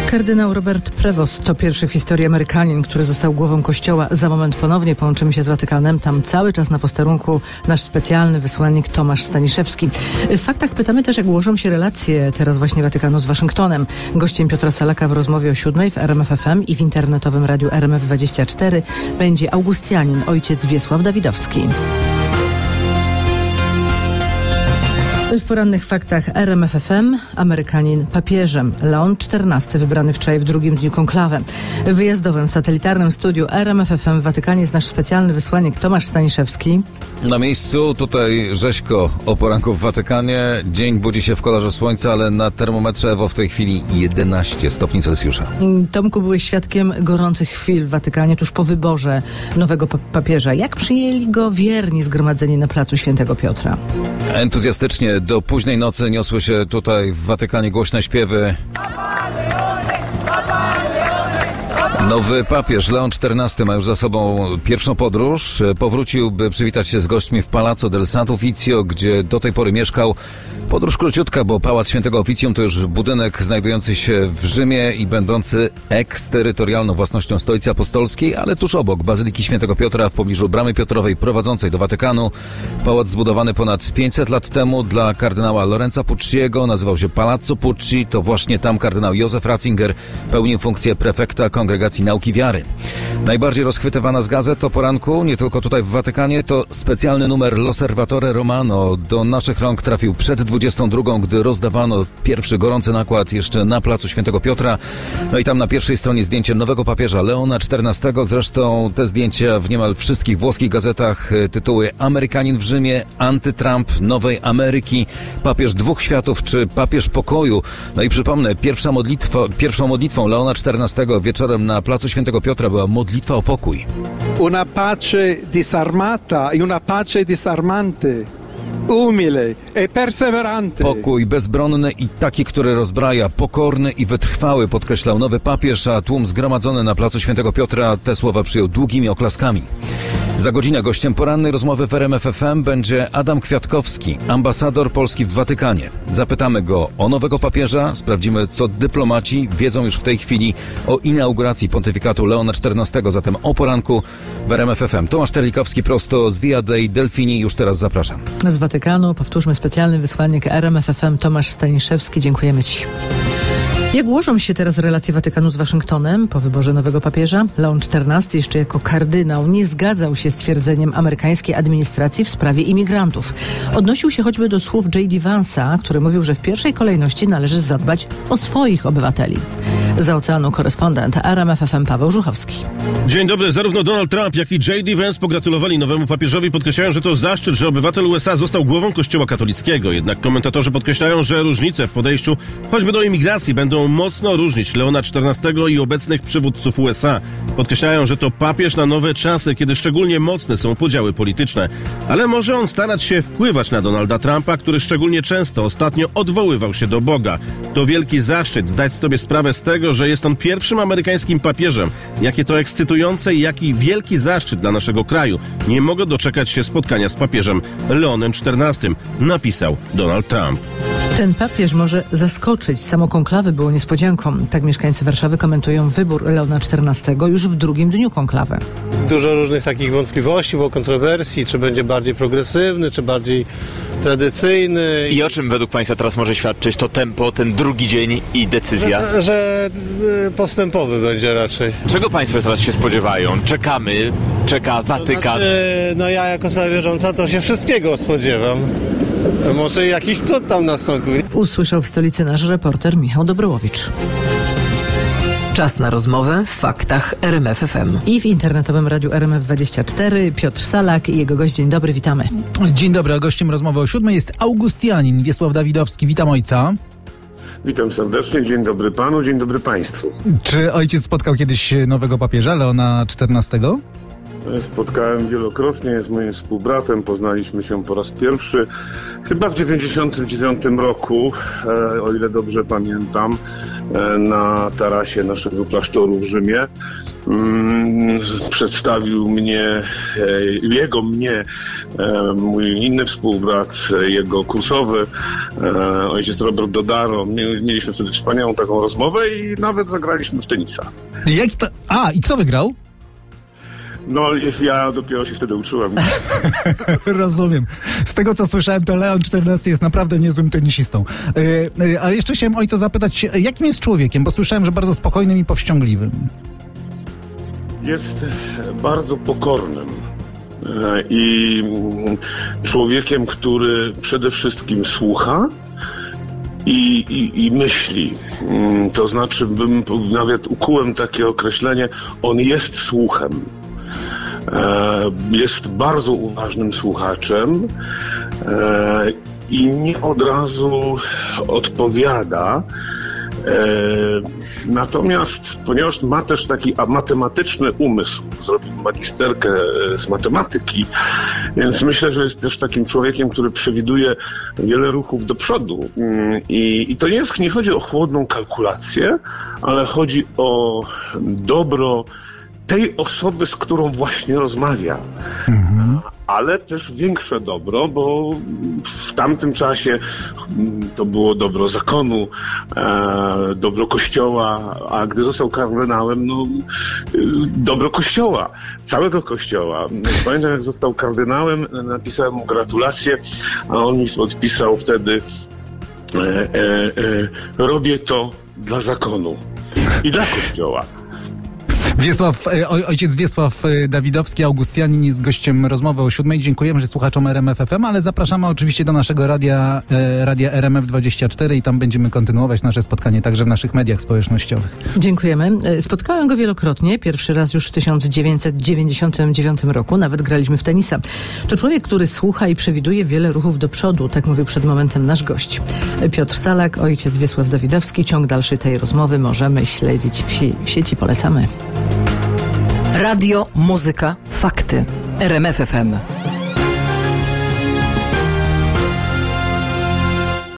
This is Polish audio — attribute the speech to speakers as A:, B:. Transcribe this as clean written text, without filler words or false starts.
A: Kardynał Robert Prevost to pierwszy w historii Amerykanin, który został głową kościoła. Za moment ponownie połączymy się z Watykanem. Tam cały czas na posterunku nasz specjalny wysłannik Tomasz Staniszewski. W faktach pytamy też, jak ułożą się relacje teraz właśnie Watykanu z Waszyngtonem. Gościem Piotra Salaka w rozmowie o 7 w RMF FM i w internetowym radiu RMF24 będzie Augustianin, ojciec Wiesław Dawidowski. W porannych faktach RMF FM Amerykanin papieżem. Leon XIV wybrany wczoraj w drugim dniu konklawe. W wyjazdowym satelitarnym studiu RMF FM w Watykanie jest nasz specjalny wysłannik Tomasz Staniszewski.
B: Na miejscu tutaj rzeźko o poranku w Watykanie. Dzień budzi się w kolorze słońca, ale na termometrze Ewo w tej chwili 11 stopni Celsjusza.
A: Tomku, byłeś świadkiem gorących chwil w Watykanie tuż po wyborze nowego papieża. Jak przyjęli go wierni zgromadzeni na placu Świętego Piotra?
B: Entuzjastycznie do późnej nocy niosły się tutaj w Watykanie głośne śpiewy. Nowy papież Leon XIV ma już za sobą pierwszą podróż. Powrócił, by przywitać się z gośćmi w Palazzo del Santo Uffizio, gdzie do tej pory mieszkał. Podróż króciutka, bo Pałac Świętego Oficjum to już budynek znajdujący się w Rzymie i będący eksterytorialną własnością Stolicy Apostolskiej, ale tuż obok Bazyliki Świętego Piotra w pobliżu Bramy Piotrowej prowadzącej do Watykanu. Pałac zbudowany ponad 500 lat temu dla kardynała Lorenza Pucciego, nazywał się Palazzo Pucci. To właśnie tam kardynał Józef Ratzinger pełnił funkcję prefekta Kongregacji Nauki Wiary. Najbardziej rozchwytywana z gazet o poranku, nie tylko tutaj w Watykanie, to specjalny numer L'Osservatore Romano. Do naszych rąk trafił przed 22, gdy rozdawano pierwszy gorący nakład jeszcze na placu Świętego Piotra. No i tam na pierwszej stronie zdjęcie nowego papieża Leona XIV. Zresztą te zdjęcia w niemal wszystkich włoskich gazetach. Tytuły Amerykanin w Rzymie, Antytrump, Nowej Ameryki, Papież dwóch światów czy Papież pokoju. No i przypomnę, pierwszą modlitwą Leona XIV wieczorem na placu Świętego Piotra była modlitwa o pokój.
C: Una pace disarmata i una pace disarmante. Umile e perseverante.
B: Pokój bezbronny i taki, który rozbraja, pokorny i wytrwały, podkreślał nowy papież, a tłum zgromadzony na placu Świętego Piotra te słowa przyjął długimi oklaskami. Za godzinę gościem porannej rozmowy w RMF FM będzie Adam Kwiatkowski, ambasador Polski w Watykanie. Zapytamy go o nowego papieża, sprawdzimy, co dyplomaci wiedzą już w tej chwili o inauguracji pontyfikatu Leona XIV, zatem o poranku w RMF FM. Tomasz Terlikowski prosto z Via dei Delfini, już teraz zapraszam.
A: Z Watykanu powtórzmy specjalny wysłannik RMF FM Tomasz Staniszewski. Dziękujemy Ci. Jak ułożą się teraz relacje Watykanu z Waszyngtonem po wyborze nowego papieża? Leon XIV jeszcze jako kardynał nie zgadzał się z twierdzeniem amerykańskiej administracji w sprawie imigrantów. Odnosił się choćby do słów J.D. Vance'a, który mówił, że w pierwszej kolejności należy zadbać o swoich obywateli. Za oceanu korespondent RMF FM Paweł Żuchowski.
D: Dzień dobry. Zarówno Donald Trump, jak i J.D. Vance pogratulowali nowemu papieżowi. Podkreślają, że to zaszczyt, że obywatel USA został głową Kościoła katolickiego. Jednak komentatorzy podkreślają, że różnice w podejściu choćby do imigracji będą mocno różnić Leona XIV i obecnych przywódców USA. Podkreślają, że to papież na nowe czasy, kiedy szczególnie mocne są podziały polityczne. Ale może on starać się wpływać na Donalda Trumpa, który szczególnie często ostatnio odwoływał się do Boga. To wielki zaszczyt zdać sobie sprawę z tego, że jest on pierwszym amerykańskim papieżem. Jakie to ekscytujące i jaki wielki zaszczyt dla naszego kraju. Nie mogę doczekać się spotkania z papieżem Leonem XIV, napisał Donald Trump.
A: Ten papież może zaskoczyć. Samo konklawy było niespodzianką. Tak mieszkańcy Warszawy komentują wybór Leona XIV już w drugim dniu konklawy.
E: Dużo różnych takich wątpliwości, było kontrowersji, czy będzie bardziej progresywny, czy bardziej tradycyjny.
F: I o czym według Państwa teraz może świadczyć to tempo, ten drugi dzień i decyzja?
E: Że postępowy będzie raczej.
F: Czego Państwo teraz się spodziewają? Czeka Watykan.
E: No ja jako osoba wierząca to się wszystkiego spodziewam. Może jakiś cud tam nastąpił.
A: Usłyszał w stolicy nasz reporter Michał Dobrołowicz.
G: Czas na rozmowę w faktach RMF FM.
A: I w internetowym radiu RMF24 Piotr Salak i jego gość. Dzień dobry, witamy.
H: Dzień dobry, a gościem rozmowy o 7 jest Augustianin Wiesław Dawidowski. Witam ojca.
I: Witam serdecznie, dzień dobry panu, dzień dobry państwu.
H: Czy ojciec spotkał kiedyś nowego papieża Leona XIV?
I: Spotkałem wielokrotnie, jest moim współbratem, poznaliśmy się po raz pierwszy chyba w 1999 roku, o ile dobrze pamiętam, na tarasie naszego klasztoru w Rzymie. Przedstawił mnie, mój inny współbrat, jego kursowy, ojciec Robert Dodaro. Mieliśmy wtedy wspaniałą taką rozmowę i nawet zagraliśmy w tenisa.
H: I kto wygrał?
I: No, ja dopiero się wtedy uczyłem.
H: Rozumiem. Z tego, co słyszałem, to Leon XIV jest naprawdę niezłym tenisistą. Ale jeszcze chciałem ojca zapytać, jakim jest człowiekiem? Bo słyszałem, że bardzo spokojnym i powściągliwym.
I: Jest bardzo pokornym i człowiekiem, który przede wszystkim słucha i myśli. To znaczy, nawet ukułem takie określenie, on jest słuchem. Jest bardzo uważnym słuchaczem i nie od razu odpowiada. Natomiast, ponieważ ma też taki matematyczny umysł, zrobił magisterkę z matematyki, więc myślę, że jest też takim człowiekiem, który przewiduje wiele ruchów do przodu. I to nie chodzi o chłodną kalkulację, ale chodzi o dobro tej osoby, z którą właśnie rozmawia. Ale też większe dobro, bo w tamtym czasie to było dobro zakonu, dobro Kościoła, a gdy został kardynałem, dobro Kościoła, całego Kościoła. Pamiętam, jak został kardynałem, napisałem mu gratulacje, a on mi odpisał wtedy robię to dla zakonu i dla Kościoła.
H: Ojciec Wiesław Dawidowski, Augustianin, jest gościem rozmowy o 7:00. Dziękujemy, że słuchaczom RMF FM, ale zapraszamy oczywiście do naszego radia RMF24 i tam będziemy kontynuować nasze spotkanie także w naszych mediach społecznościowych.
A: Dziękujemy. Spotkałem go wielokrotnie, pierwszy raz już w 1999 roku, nawet graliśmy w tenisa. To człowiek, który słucha i przewiduje wiele ruchów do przodu, tak mówił przed momentem nasz gość. Piotr Salak, ojciec Wiesław Dawidowski. Ciąg dalszy tej rozmowy możemy śledzić w sieci. Polecamy.
G: Radio, muzyka, fakty. RMF FM.